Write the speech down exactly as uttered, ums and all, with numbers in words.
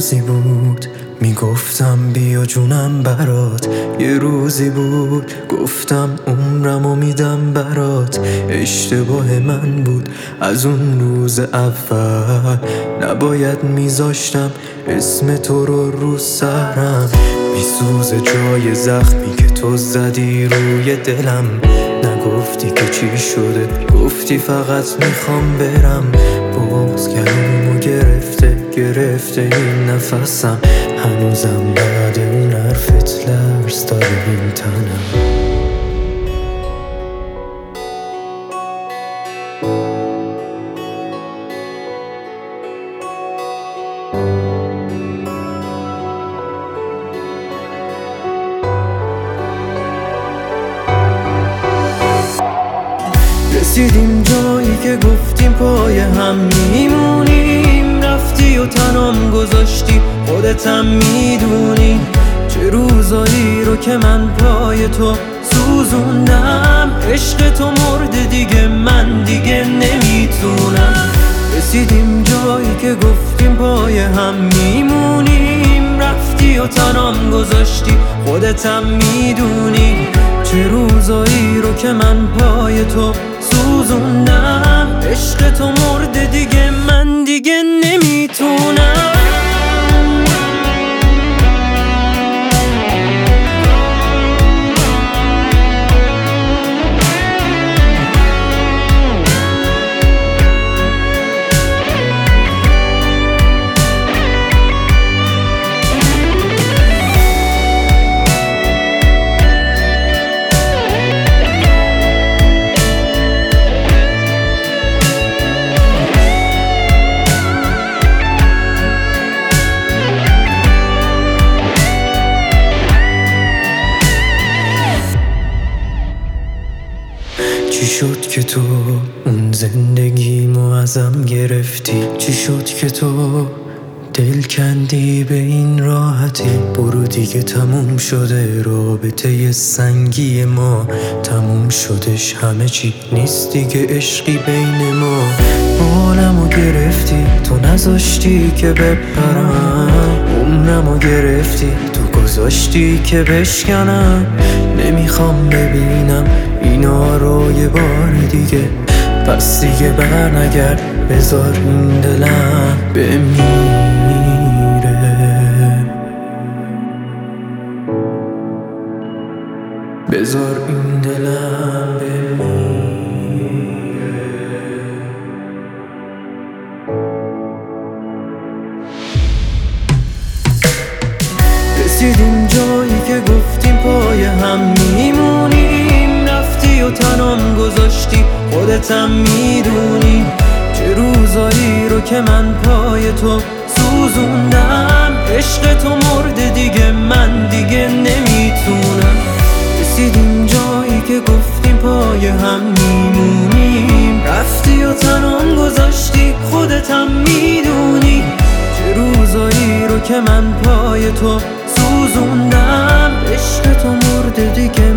روزی بود میگفتم بیا جونم برات، یه روزی بود گفتم عمرمو میدم برات. اشتباه من بود از اون روز اول، نباید میذاشتم اسم تو رو رو سرم. میسوزه جای زخمی که تو زدی روی دلم. نگفتی که چی شده، گفتی فقط میخوام برم. باز گلومو گرفته گرفته این نفسم، هنوزم بعد اون حرفت لرز داره این تنم. رسیدیم جایی که گفتیم پای هم میمونیم، رفتی و تنام گذاشتی خودتم میدونی. چه روزایی رو که من پای تو سوزوندم، عشق تو مرده دیگه من دیگه نمیتونم. رسیدیم جایی که گفتیم پای هم میمونیم، رفتی و تنام گذاشتی خودتم میدونی. چه روزایی رو که من پای تو سوزوندم، عشق تو مرده دیگه من دیگه نمیتونم. چی شد که تو اون زندگیمو ازم گرفتی؟ چی شد که تو دل کندی به این راحتی؟ برو دیگه تموم شده رابطه سنگی ما، تموم شدش همه چی، نیست دیگه عشقی بین ما. حالمو گرفتی تو نذاشتی که بپرم، عمرمو گرفتی تو گذاشتی که بشکنم. نمیخوام ببینم اینا رو یه بار دیگه، پس دیگه بر نگرد، بذار این دلم بمیره. بذار این دلم بمیره. رسیدیم جایی که گفتیم پای هم میمونیم، رفتی و تنام گذاشتی خودتم میدونی. چه روزایی رو که من پای تو سوزوندم، عشق تو مرده دیگه من دیگه نمیتونم. رسیدیم جایی که گفتیم پای هم میمونیم، رفتی و تنام گذاشتی خودتم میدونی. چه روزایی رو که من پای تو سوزوندم، عشق تو مرده دیگه